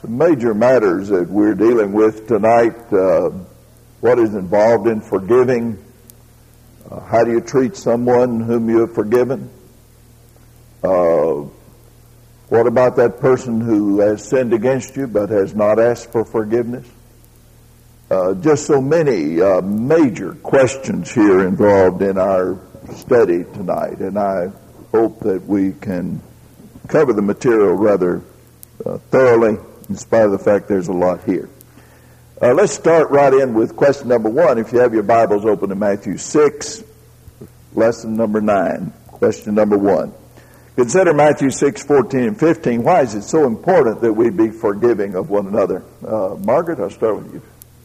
The major matters that we're dealing with tonight, what is involved in forgiving, how do you treat someone whom you have forgiven, what about that person who has sinned against you but has not asked for forgiveness? Just so many major questions here involved in our study tonight, and I hope that we can cover the material rather thoroughly, in spite of the fact there's a lot here. Let's start right in with question number 1. If you have your Bibles open to Matthew 6, lesson number 9, question number 1. Consider Matthew 6, 14 and 15. Why is it so important that we be forgiving of one another? Margaret, I'll start with you.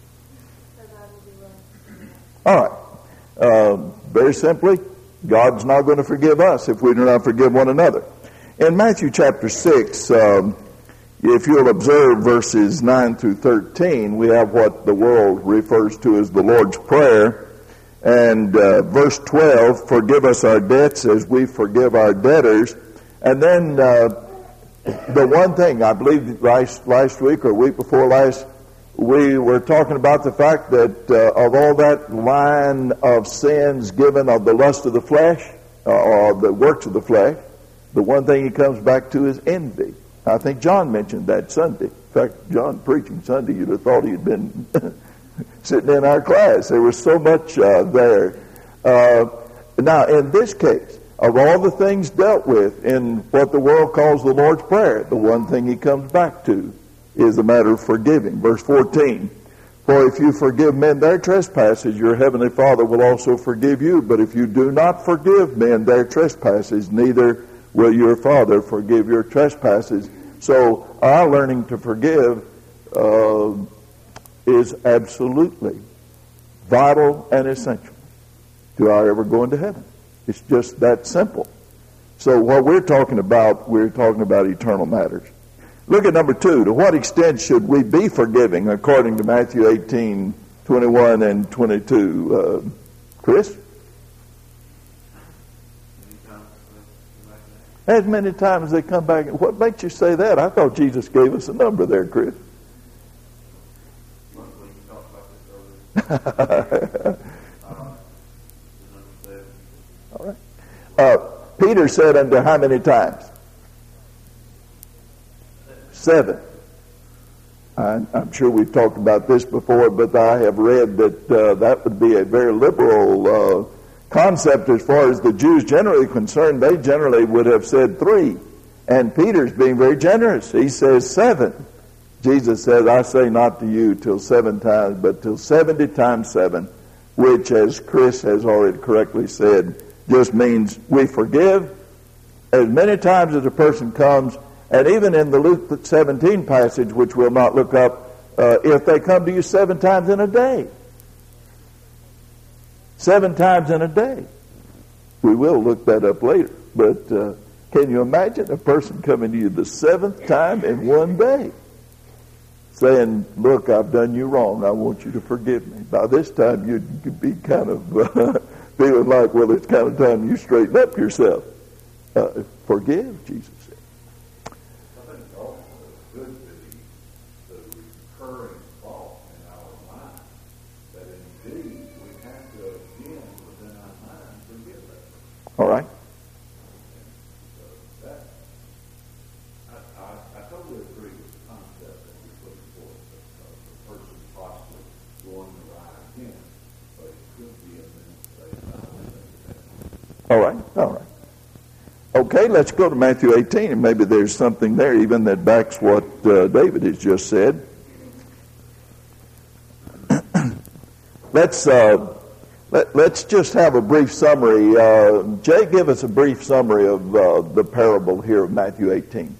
All right. Very simply, God's not going to forgive us if we do not forgive one another. In Matthew chapter 6, if you'll observe verses 9 through 13, we have what the world refers to as the Lord's Prayer. And verse 12, forgive us our debts as we forgive our debtors. And then the one thing, I believe last week or week before last, we were talking about the fact that of all that line of sins given of the lust of the flesh, or the works of the flesh, the one thing he comes back to is envy. I think John mentioned that Sunday. In fact, John preaching Sunday, you'd have thought he'd been sitting in our class. There was so much there. Now, in this case, of all the things dealt with in what the world calls the Lord's Prayer, the one thing he comes back to is the matter of forgiving. Verse 14, for if you forgive men their trespasses, your heavenly Father will also forgive you. But if you do not forgive men their trespasses, neither will your Father forgive your trespasses. So our learning to forgive is absolutely vital and essential to our ever going to heaven. It's just that simple. So what we're talking about eternal matters. Look at number 2. To what extent should we be forgiving according to Matthew 18, 21 and 22? Chris? As many times as they come back. What makes you say that? I thought Jesus gave us a number there, Chris. All right. Peter said unto how many times? 7. I'm sure we've talked about this before, but I have read that that would be a very liberal concept as far as the Jews generally concerned. They generally would have said 3. And Peter's being very generous. He says 7. Jesus says, I say not to you till 7 times, but till 70 times 7, which, as Chris has already correctly said, just means we forgive as many times as a person comes. And even in the Luke 17 passage, which we'll not look up, if they come to you 7 times in a day. 7 times in a day. We will look that up later. But can you imagine a person coming to you the 7th time in one day? Saying, look, I've done you wrong. I want you to forgive me. By this time, you'd be kind of feeling like, well, it's kind of time you straighten up yourself. Forgive, Jesus said. I think also could be the recurring thought in our mind that indeed we have to again within our mind forgive that. All right. So that, I totally agree with the concept that you're putting forth of the person possibly going to lie again, but it could be a minute. All right. All right. Okay, let's go to Matthew 18, and maybe there's something there even that backs what David has just said. Let's just have a brief summary. Jay, give us a brief summary of the parable here of Matthew 18.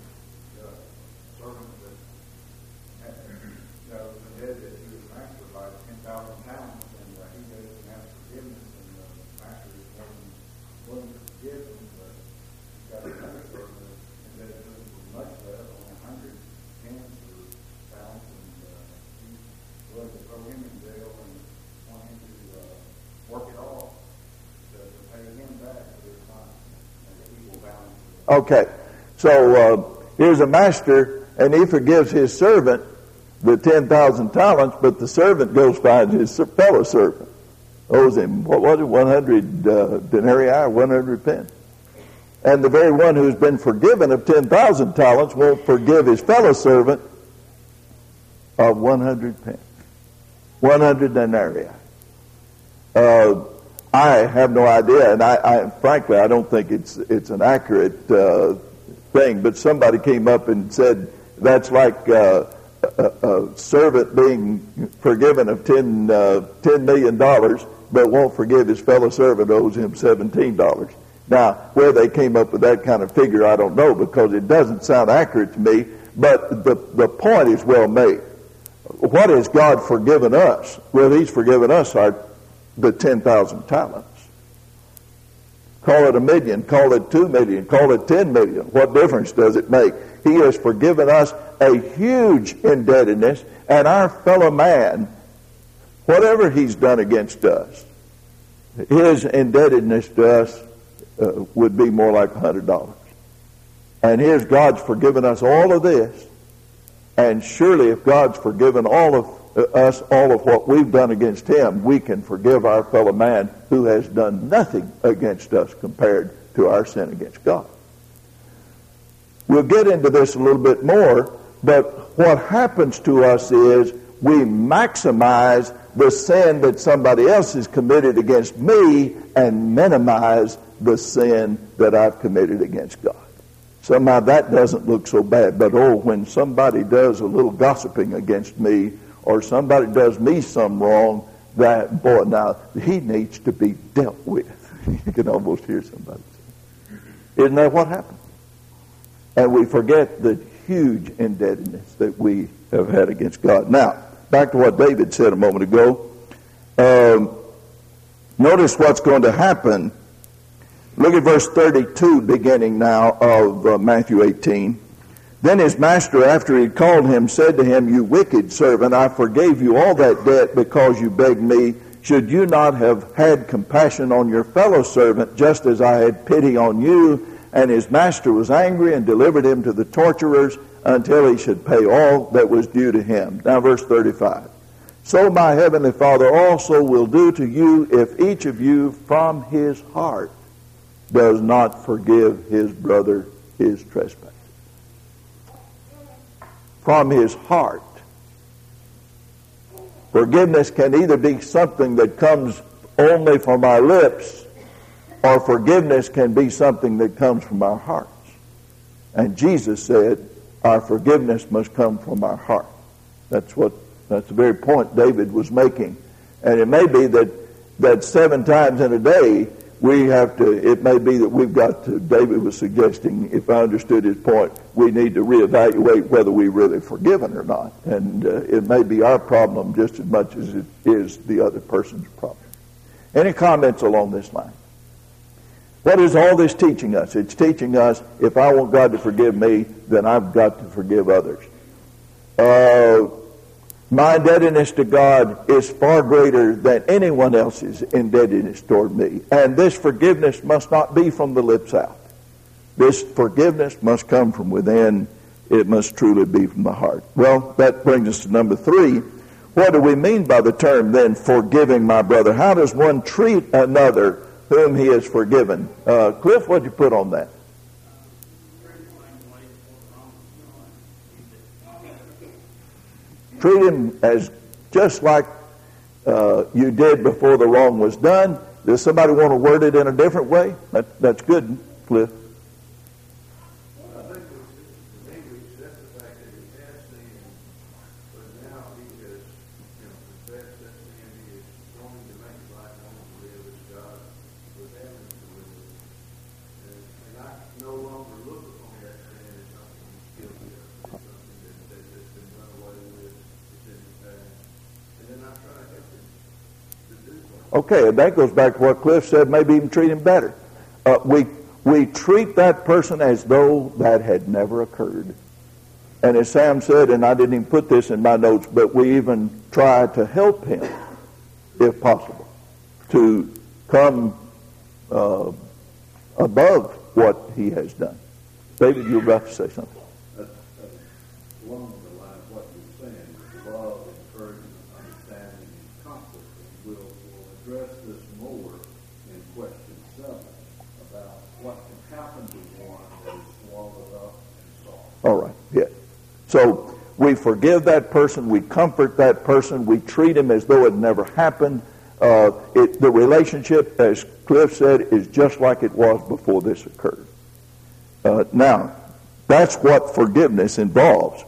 Okay, so here's a master, and he forgives his servant the 10,000 talents, but the servant goes finds his fellow servant, owes him, what was it, 100 denarii or 100 pence. And the very one who's been forgiven of 10,000 talents won't forgive his fellow servant of 100 pence, 100 denarii. I have no idea, and I frankly, I don't think it's an accurate thing, but somebody came up and said that's like a servant being forgiven of $10 million, but won't forgive his fellow servant owes him $17. Now, where they came up with that kind of figure, I don't know, because it doesn't sound accurate to me, but the point is well made. What has God forgiven us? Well, he's forgiven us the 10,000 talents. Call it $1 million, call it $2 million, call it $10 million. What difference does it make? He has forgiven us a huge indebtedness, and our fellow man, whatever he's done against us, his indebtedness to us would be more like $100. And here's God's forgiven us all of this, and surely if God's forgiven all of us all of what we've done against him, we can forgive our fellow man who has done nothing against us compared to our sin against God. We'll get into this a little bit more, but what happens to us is we maximize the sin that somebody else has committed against me and minimize the sin that I've committed against God. Somehow that doesn't look so bad, but when somebody does a little gossiping against me, or somebody does me some wrong, that, boy, now, he needs to be dealt with. You can almost hear somebody say, isn't that what happened? And we forget the huge indebtedness that we have had against God. Now, back to what David said a moment ago. Notice what's going to happen. Look at verse 32, beginning now of Matthew 18. Then his master, after he had called him, said to him, "You wicked servant, I forgave you all that debt because you begged me. Should you not have had compassion on your fellow servant, just as I had pity on you?" And his master was angry and delivered him to the torturers until he should pay all that was due to him. Now verse 35. So my heavenly Father also will do to you if each of you from his heart does not forgive his brother his trespass. From his heart. Forgiveness can either be something that comes only from our lips, or forgiveness can be something that comes from our hearts. And Jesus said our forgiveness must come from our heart. That's the very point David was making. And it may be that 7 times in a day it may be that we've got to, David was suggesting, if I understood his point, we need to reevaluate whether we really forgiven or not. And it may be our problem just as much as it is the other person's problem. Any comments along this line? What is all this teaching us? It's teaching us if I want God to forgive me, then I've got to forgive others. My indebtedness to God is far greater than anyone else's indebtedness toward me. And this forgiveness must not be from the lips out. This forgiveness must come from within. It must truly be from the heart. Well, that brings us to number 3. What do we mean by the term then, forgiving my brother? How does one treat another whom he has forgiven? Cliff, what'd you put on that? Treat him as just like you did before the wrong was done. Does somebody want to word it in a different way? That's good, Cliff. I think maybe we accept the fact that he has sinned, but now he has confessed that sin. He is going to make his life known to live as God would have him to live. And I no longer look upon that sin as something he's guilty of. It's something that's been done away with. And then I try to help him to do so. Okay, and that goes back to what Cliff said, maybe even treat him better. We treat that person as though that had never occurred. And as Sam said, and I didn't even put this in my notes, but we even try to help him, if possible, to come above what he has done. David, you were about to say something. along the line of what you're saying, love, encouragement, understanding, and comfort. And we'll address this more in question 7 about what can happen to one that is swallowed up in sorrow. All right, yeah. So we forgive that person, we comfort that person, we treat him as though it never happened. The relationship, as Cliff said, is just like it was before this occurred. Now, that's what forgiveness involves.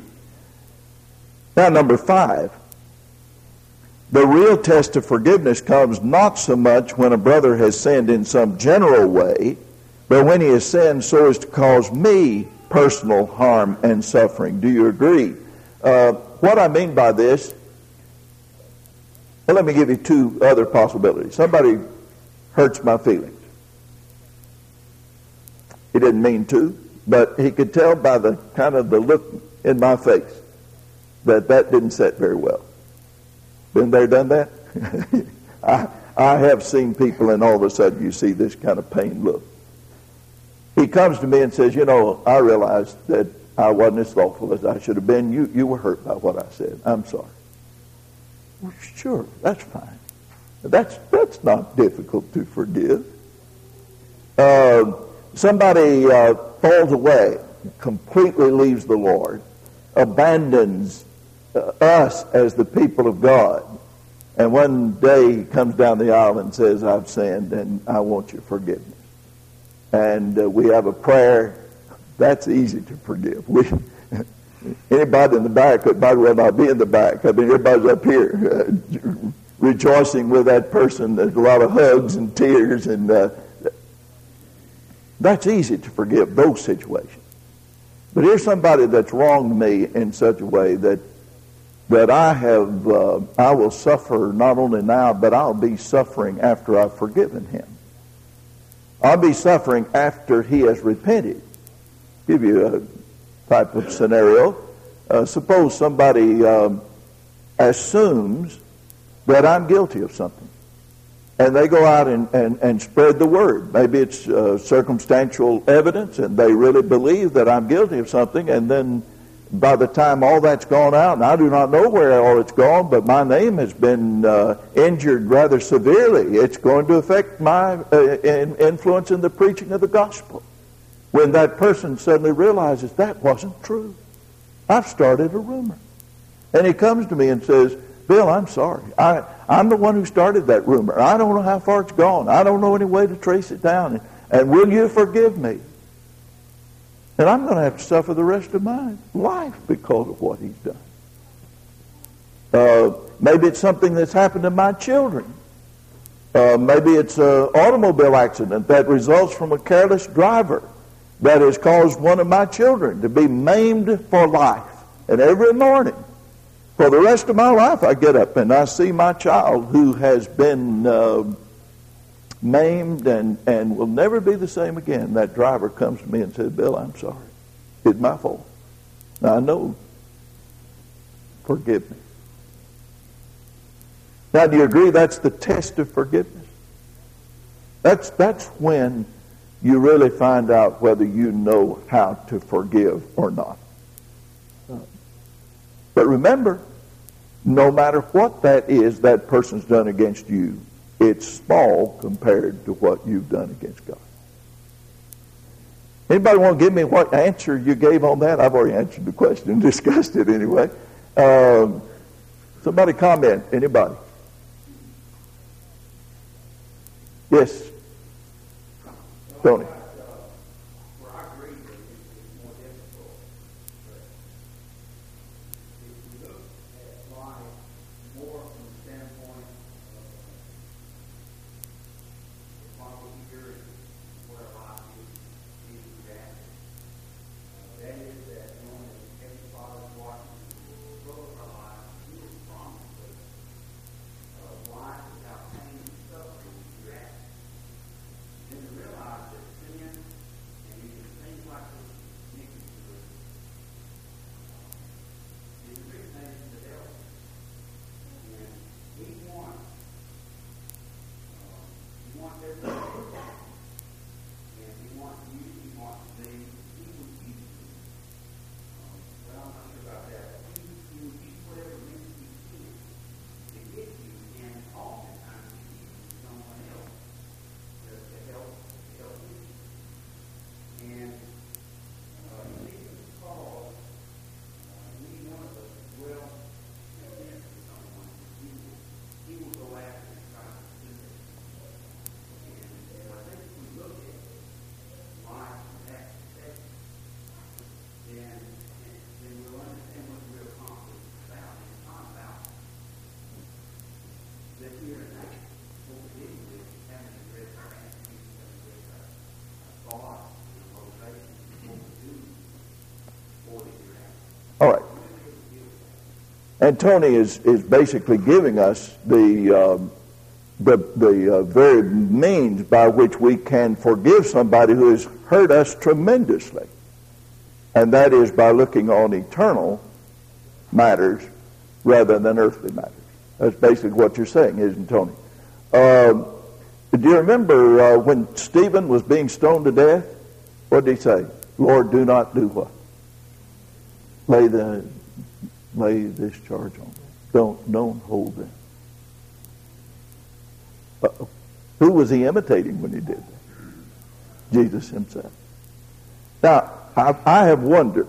Now, number 5. The real test of forgiveness comes not so much when a brother has sinned in some general way, but when he has sinned so as to cause me personal harm and suffering. Do you agree? What I mean by this, well, let me give you 2 other possibilities. Somebody hurts my feelings. He didn't mean to, but he could tell by the kind of the look in my face that didn't sit very well. Been there, done that? I have seen people, and all of a sudden you see this kind of pained look. He comes to me and says, I realized that I wasn't as thoughtful as I should have been. You were hurt by what I said. I'm sorry. Well, sure, that's fine. That's not difficult to forgive. Somebody falls away, completely leaves the Lord, abandons us as the people of God, and one day he comes down the aisle and says, I've sinned and I want your forgiveness. And we have a prayer. That's easy to forgive. Anybody in the back might well not be in the back. I mean, everybody's up here rejoicing with that person. There's a lot of hugs and tears, and that's easy to forgive those situations. But here's somebody that's wronged me in such a way that I will suffer not only now, but I'll be suffering after I've forgiven him. I'll be suffering after he has repented. Give you a type of scenario. Suppose somebody assumes that I'm guilty of something, and they go out and spread the word. Maybe it's circumstantial evidence, and they really believe that I'm guilty of something, and then by the time all that's gone out, and I do not know where all it's gone, but my name has been injured rather severely. It's going to affect my influence in the preaching of the gospel. When that person suddenly realizes that wasn't true. I've started a rumor. And he comes to me and says, Bill, I'm sorry. I'm the one who started that rumor. I don't know how far it's gone. I don't know any way to trace it down. And will you forgive me? And I'm going to have to suffer the rest of my life because of what he's done. Maybe it's something that's happened to my children. Maybe it's an automobile accident that results from a careless driver that has caused one of my children to be maimed for life. And every morning, for the rest of my life, I get up and I see my child who has been maimed and will never be the same again. That driver comes to me and says, Bill, I'm sorry. It's my fault. Now, I know. Forgive me. Now, do you agree that's the test of forgiveness? That's when you really find out whether you know how to forgive or not. But remember, no matter what that is that person's done against you, it's small compared to what you've done against God. Anybody want to give me what answer you gave on that? I've already answered the question, discussed it anyway. Somebody comment. Anybody? Yes. Tony. And Tony is basically giving us the very means by which we can forgive somebody who has hurt us tremendously. And that is by looking on eternal matters rather than earthly matters. That's basically what you're saying, isn't it, Tony? Do you remember when Stephen was being stoned to death? What did he say? Lord, do not do what? Lay this charge on them. Don't hold them. Who was he imitating when he did that? Jesus himself. Now, I have wondered,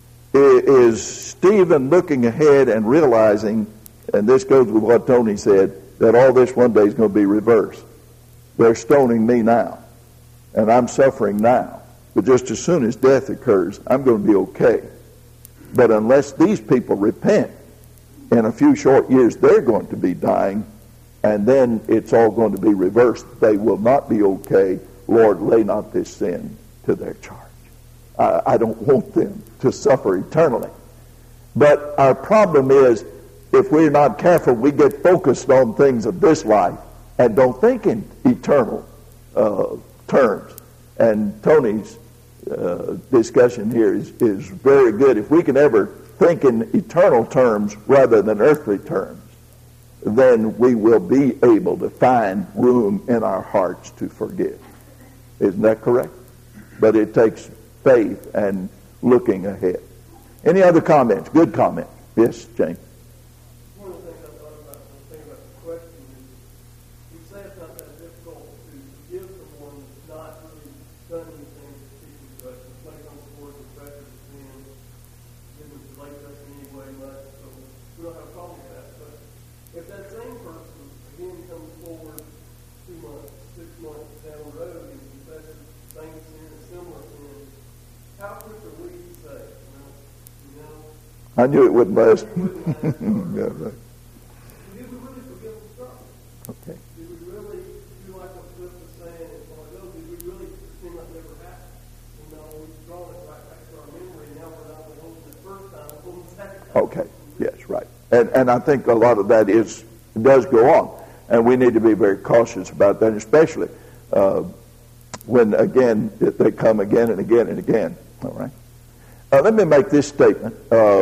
is Stephen looking ahead and realizing, and this goes with what Tony said, that all this one day is going to be reversed. They're stoning me now, and I'm suffering now. But just as soon as death occurs, I'm going to be okay. But unless these people repent, in a few short years, they're going to be dying, and then it's all going to be reversed. They will not be okay. Lord, lay not this sin to their charge. I don't want them to suffer eternally. But our problem is, if we're not careful, we get focused on things of this life and don't think in eternal terms. And Tony's discussion here is very good. If we can ever think in eternal terms rather than earthly terms, then we will be able to find room in our hearts to forgive. Isn't that correct? But it takes faith and looking ahead. Any other comments? Good comments. Yes, James. One of the things I thought about when thinking about the question is, you say it's not that difficult to forgive someone that's not really done anything to teach us. It's like on the board with record of sin, didn't relate us in any way much, so we don't have a problem with that. But if that same person again comes forward 2 months, 6 months down the road and confesses the same sin, a similar sin, how quick are we to say, well, you know, I knew it wouldn't last. yeah, right. Did we really forgive the struggle? Okay. Did we really do like what Cliff was saying and all that? Did we really pretend like never happened? You know, we've drawn it right back to our memory. Now we're not only holding the first time, we're holding the second time. Okay. Yes, right. And I think a lot of that does go on. And we need to be very cautious about that, especially when, again, they come again and again and again. All right. Let me make this statement,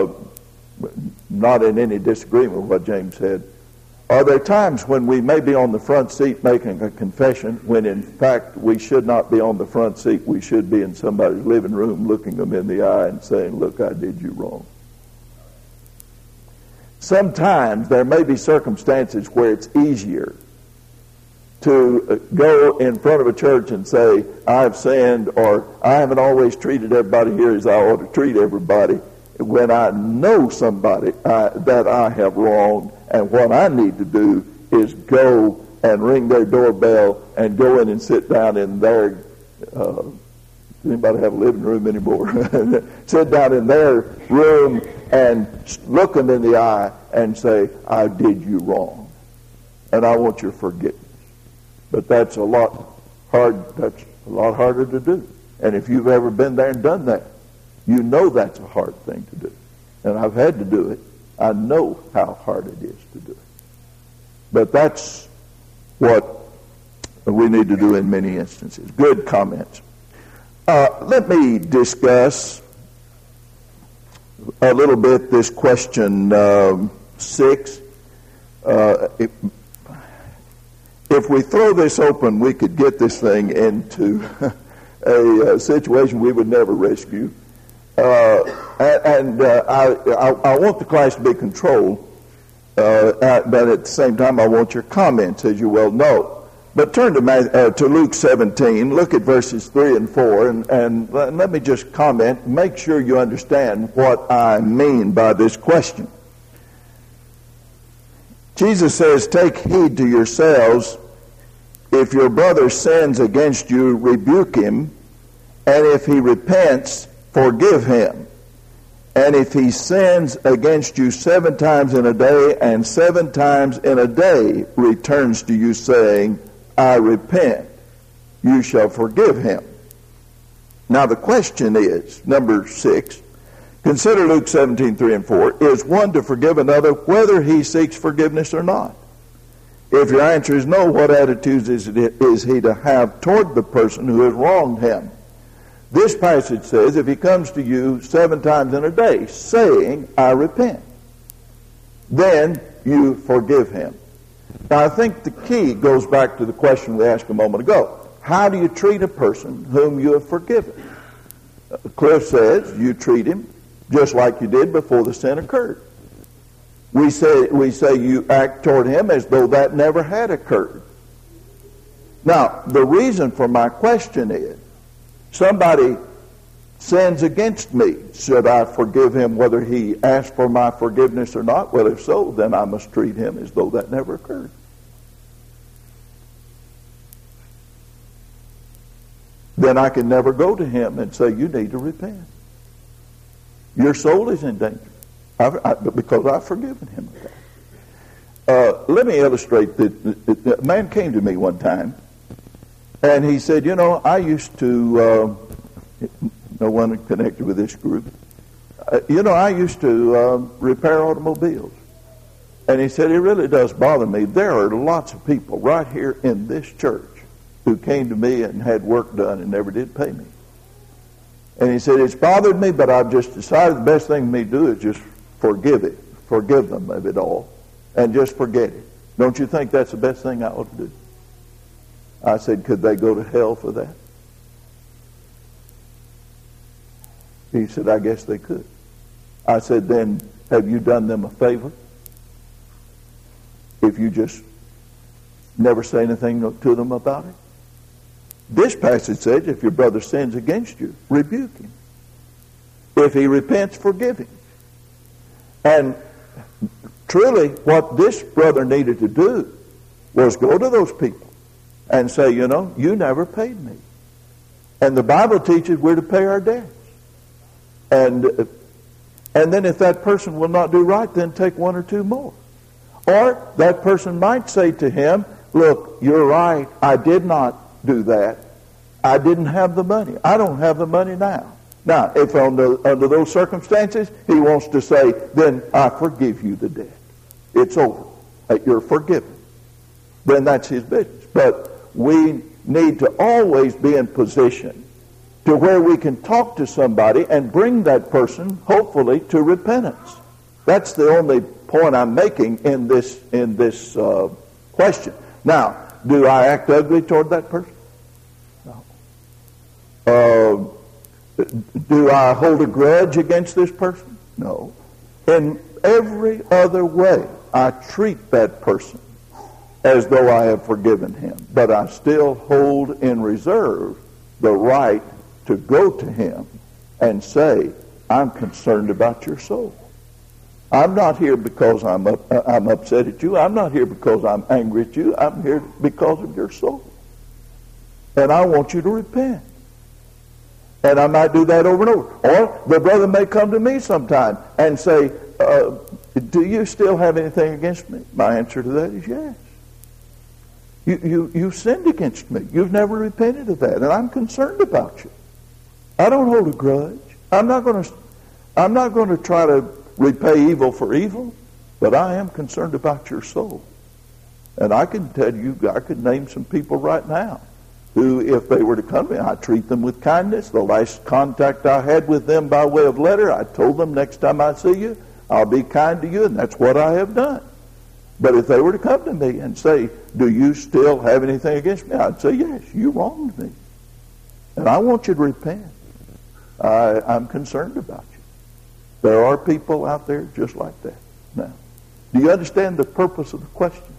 not in any disagreement with what James said. Are there times when we may be on the front seat making a confession when in fact we should not be on the front seat? We should be in somebody's living room looking them in the eye and saying, look, I did you wrong. Sometimes there may be circumstances where it's easier to go in front of a church and say, I've sinned, or I haven't always treated everybody here as I ought to treat everybody, when I know somebody that I have wronged, and what I need to do is go and ring their doorbell and go in and sit down in their, anybody have a living room anymore? Sit down in their room and look them in the eye and say, I did you wrong, and I want your forgiveness. But that's a lot harder to do. And if you've ever been there and done that, you know that's a hard thing to do. And I've had to do it. I know how hard it is to do it. But that's what we need to do in many instances. Good comments. Let me discuss a little bit this question 6. If we throw this open, we could get this thing into a situation we would never rescue. I want the class to be controlled, but at the same time, I want your comments, as you well know. But turn to Luke 17, look at verses 3 and 4, and let me just comment, make sure you understand what I mean by this question. Jesus says, take heed to yourselves. If your brother sins against you, rebuke him, and if he repents, forgive him. And if he sins against you 7 times in a day, and 7 times in a day returns to you saying, I repent, you shall forgive him. Now the question is, number 6, Consider Luke 17:3 and 4. Is one to forgive another whether he seeks forgiveness or not? If your answer is no, what attitude is he to have toward the person who has wronged him? This passage says, if he comes to you 7 times in a day, saying, I repent, then you forgive him. Now, I think the key goes back to the question we asked a moment ago. How do you treat a person whom you have forgiven? Cliff says you treat him just like you did before the sin occurred. We say you act toward him as though that never had occurred. Now, the reason for my question is, somebody sins against me. Should I forgive him whether he asked for my forgiveness or not? Well, if so, then I must treat him as though that never occurred. Then I can never go to him and say, you need to repent. Your soul is in danger. Because I've forgiven him of that. Let me illustrate that. A man came to me one time, and he said, you know, I used to, no one connected with this group, I used to repair automobiles. And he said, it really does bother me. There are lots of people right here in this church who came to me and had work done and never did pay me. And he said, it's bothered me, but I've just decided the best thing for me to do is just forgive them of it all, and just forget it. Don't you think that's the best thing I ought to do? I said, could they go to hell for that? He said, I guess they could. I said, then have you done them a favor? If you just never say anything to them about it? This passage says, if your brother sins against you, rebuke him. If he repents, forgive him. And truly, what this brother needed to do was go to those people and say, you know, you never paid me. And the Bible teaches we're to pay our debts. And then if that person will not do right, then take 1 or 2 more. Or that person might say to him, look, you're right, I did not do that. I didn't have the money. I don't have the money now. Now, if under those circumstances, he wants to say, then I forgive you the debt. It's over. You're forgiven. Then that's his business. But we need to always be in position to where we can talk to somebody and bring that person, hopefully, to repentance. That's the only point I'm making in this question. Now, do I act ugly toward that person? No. Do I hold a grudge against this person? No. In every other way, I treat that person as though I have forgiven him. But I still hold in reserve the right to go to him and say, I'm concerned about your soul. I'm not here because I'm upset at you. I'm not here because I'm angry at you. I'm here because of your soul. And I want you to repent. And I might do that over and over. Or the brother may come to me sometime and say, do you still have anything against me? My answer to that is yes. You sinned against me. You've never repented of that. And I'm concerned about you. I don't hold a grudge. I'm not going to try to repay evil for evil, but I am concerned about your soul. And I can tell you, I could name some people right now who, if they were to come to me, I treat them with kindness. The last contact I had with them by way of letter, I told them, next time I see you, I'll be kind to you, and that's what I have done. But if they were to come to me and say, do you still have anything against me? I'd say, yes, you wronged me. And I want you to repent. I'm concerned about you. There are people out there just like that. Now, do you understand the purpose of the question?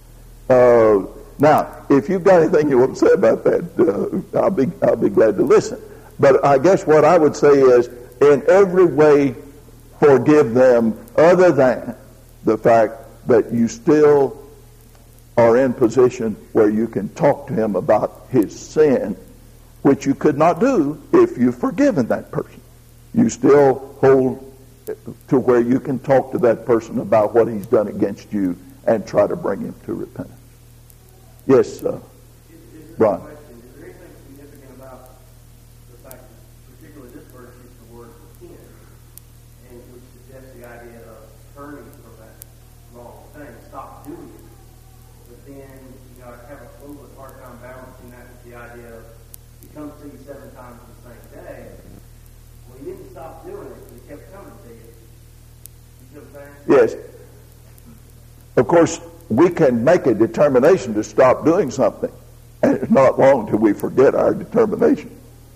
Now, if you've got anything you want to say about that, I'll be glad to listen. But I guess what I would say is, in every way, forgive them, other than the fact that you still are in position where you can talk to him about his sin, which you could not do if you've forgiven that person. You still hold to where you can talk to that person about what he's done against you and try to bring him to repentance. Yes, Ron. Is there anything significant about the fact that particularly this verse uses the word repent? Yes. Of course, we can make a determination to stop doing something, and it's not long till we forget our determination.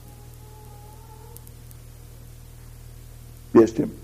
Yes, Jim.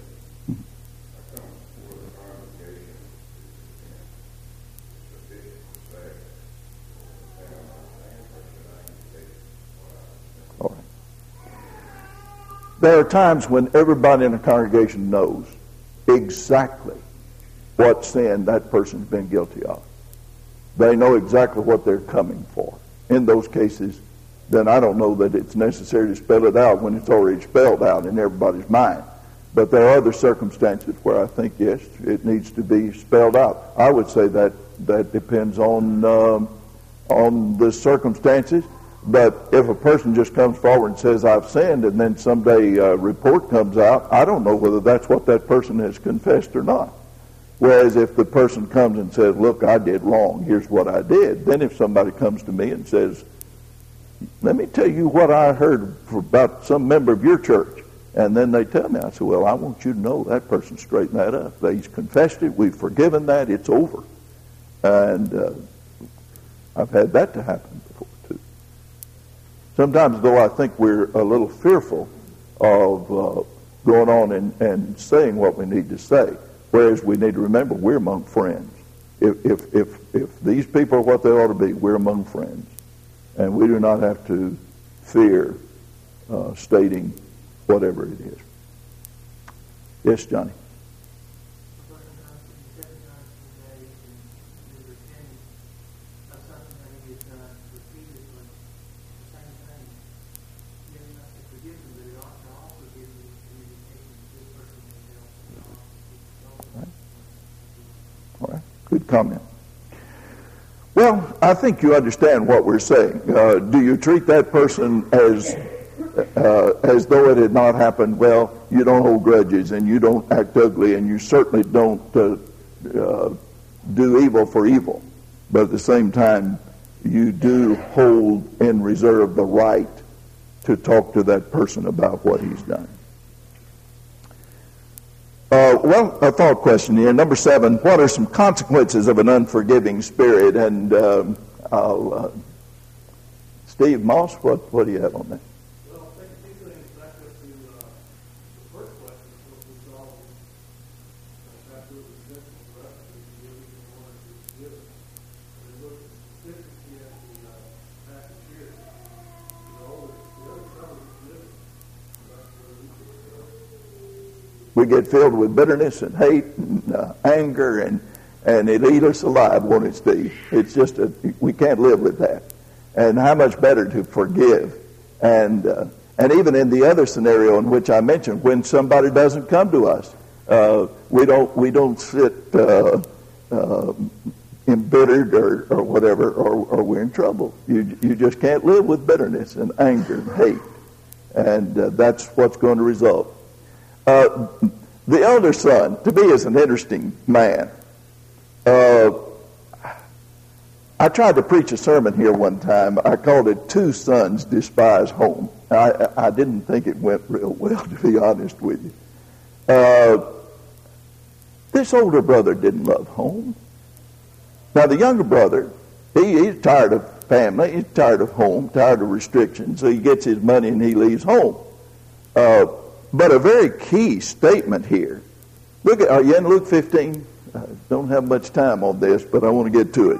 All right. There are times when everybody in a congregation knows exactly what sin that person's been guilty of. They know exactly what they're coming for. In those cases, then I don't know that it's necessary to spell it out when it's already spelled out in everybody's mind. But there are other circumstances where I think, yes, it needs to be spelled out. I would say that depends on the circumstances. But if a person just comes forward and says, I've sinned, and then someday a report comes out, I don't know whether that's what that person has confessed or not. Whereas if the person comes and says, look, I did wrong, here's what I did. Then if somebody comes to me and says, let me tell you what I heard about some member of your church. And then they tell me, I say, well, I want you to know that person straightened that up. He's confessed it, we've forgiven that, it's over. And I've had that to happen before, too. Sometimes, though, I think we're a little fearful of going on and saying what we need to say. Whereas we need to remember we're among friends. If these people are what they ought to be, we're among friends. And we do not have to fear stating whatever it is. Yes, Johnny. All right. Good comment. Well, I think you understand what we're saying. Do you treat that person as though it had not happened? Well, you don't hold grudges, and you don't act ugly, and you certainly don't do evil for evil. But at the same time, you do hold in reserve the right to talk to that person about what he's done. Well, a thought question here. Number 7, what are some consequences of an unforgiving spirit? And Steve Moss, what do you have on that? Well, I think a few things back up to the first question, what we saw was absolutely essential for us to be able to order to forgive. And then look specifically at the passage here. The other side of forgiveness, that's where we can go. We get filled with bitterness and hate and anger, and it'll eat us alive, won't it, Steve? It's just we can't live with that. And how much better to forgive. And even in the other scenario in which I mentioned, when somebody doesn't come to us, we don't sit embittered or whatever, or we're in trouble. You just can't live with bitterness and anger and hate, and that's what's going to result. The elder son, to me, is an interesting man. I tried to preach a sermon here one time. I called it 2 Sons Despise Home. I didn't think it went real well, to be honest with you. This older brother didn't love home. Now, the younger brother, he's tired of family, he's tired of home, tired of restrictions, so he gets his money and he leaves home. But a very key statement here. Are you in Luke 15? I don't have much time on this, but I want to get to it.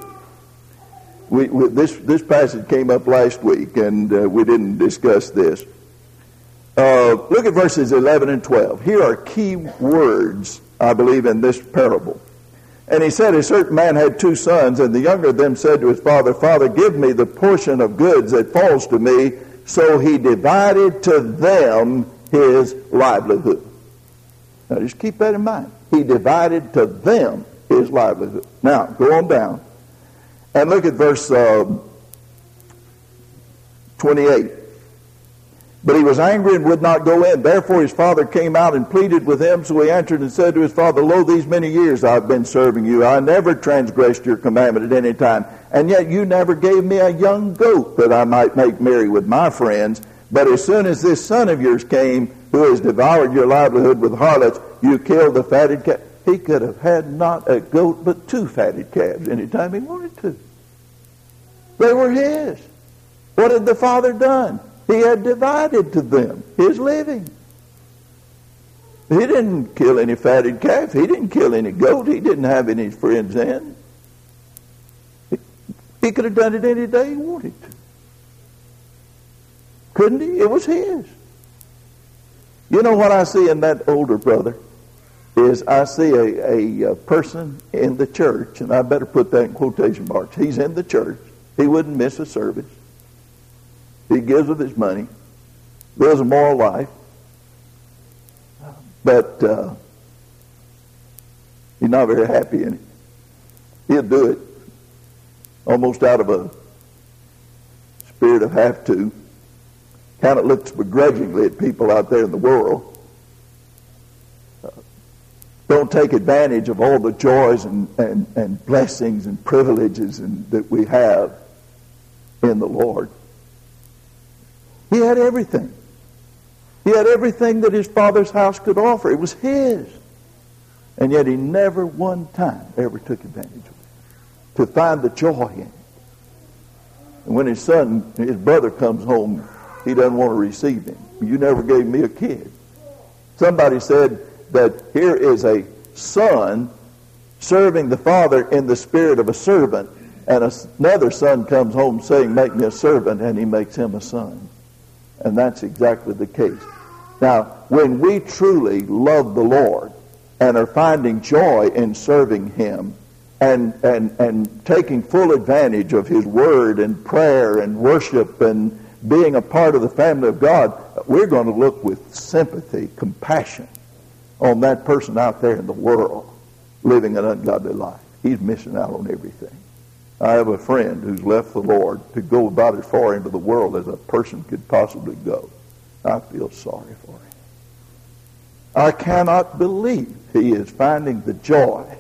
This passage came up last week, and we didn't discuss this. Look at verses 11 and 12. Here are key words, I believe, in this parable. And he said, a certain man had 2 sons, and the younger of them said to his father, Father, give me the portion of goods that falls to me. So he divided to them his livelihood. Now just keep that in mind. He divided to them his livelihood. Now, go on down. And look at verse 28. But he was angry and would not go in. Therefore his father came out and pleaded with him. So he answered and said to his father, Lo, these many years I've been serving you. I never transgressed your commandment at any time. And yet you never gave me a young goat that I might make merry with my friends. But as soon as this son of yours came, who has devoured your livelihood with harlots, you killed the fatted calf. he could have had not a goat but 2 fatted calves anytime he wanted to. They were his. What had the Father done? He had divided to them his living. He didn't kill any fatted calf. He didn't kill any goat. He didn't have any friends in. He could have done it any day he wanted to. Couldn't he? It was his. You know what I see in that older brother is I see a person in the church, and I better put that in quotation marks. He's in the church. He wouldn't miss a service. He gives of his money, lives a moral life, but he's not very happy in it. He'll do it almost out of a spirit of have to. Kind of looks begrudgingly at people out there in the world. Don't take advantage of all the joys and blessings and privileges that we have in the Lord. He had everything. He had everything that his Father's house could offer. It was his. And yet he never one time ever took advantage of it, to find the joy in it. And when his brother comes home, he doesn't want to receive him. You never gave me a kid. Somebody said that here is a son serving the father in the spirit of a servant, and another son comes home saying, make me a servant, and he makes him a son. And that's exactly the case. Now, when we truly love the Lord and are finding joy in serving him and taking full advantage of his word and prayer and worship and being a part of the family of God, we're going to look with sympathy, compassion on that person out there in the world living an ungodly life. He's missing out on everything. I have a friend who's left the Lord to go about as far into the world as a person could possibly go. I feel sorry for him. I cannot believe he is finding the joy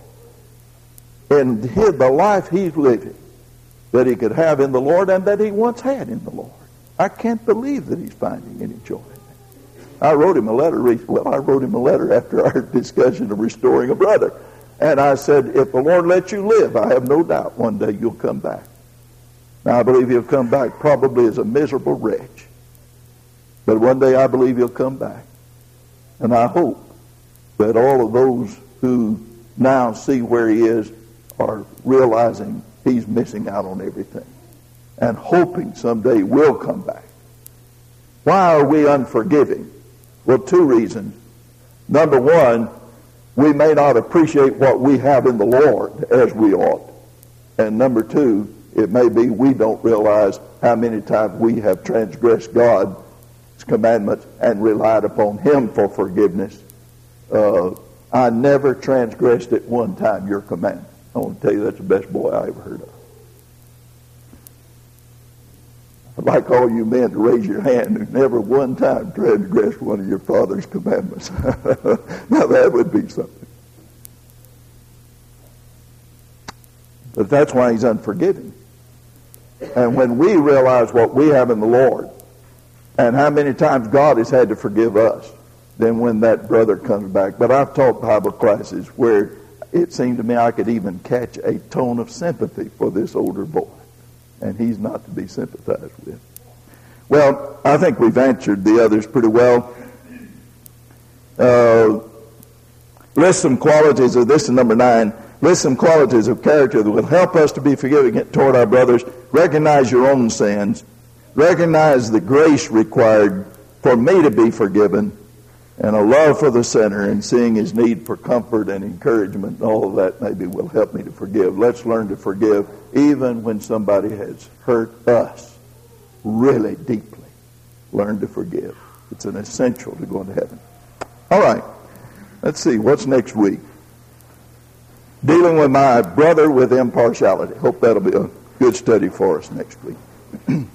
in the life he's living that he could have in the Lord and that he once had in the Lord. I can't believe that he's finding any joy in it. I wrote him a letter after our discussion of restoring a brother. And I said, if the Lord lets you live, I have no doubt one day you'll come back. Now, I believe he'll come back probably as a miserable wretch. But one day I believe he'll come back. And I hope that all of those who now see where he is are realizing he's missing out on everything and hoping someday we'll come back. Why are we unforgiving? Well, 2 reasons. Number one, we may not appreciate what we have in the Lord as we ought. And number 2, it may be we don't realize how many times we have transgressed God's commandments and relied upon him for forgiveness. I never transgressed at one time your commandment. I want to tell you that's the best boy I ever heard of. I'd like all you men to raise your hand who never one time transgressed one of your father's commandments. Now that would be something. But that's why he's unforgiving. And when we realize what we have in the Lord and how many times God has had to forgive us, then when that brother comes back. But I've taught Bible classes where it seemed to me I could even catch a tone of sympathy for this older boy. And he's not to be sympathized with. Well, I think we've answered the others pretty well. List some qualities of this, and number 9. List some qualities of character that will help us to be forgiving toward our brothers. Recognize your own sins. Recognize the grace required for me to be forgiven. And a love for the sinner and seeing his need for comfort and encouragement. All of that maybe will help me to forgive. Let's learn to forgive even when somebody has hurt us really deeply. Learn to forgive. It's an essential to going to heaven. All right. Let's see. What's next week? Dealing with my brother with impartiality. Hope that'll be a good study for us next week.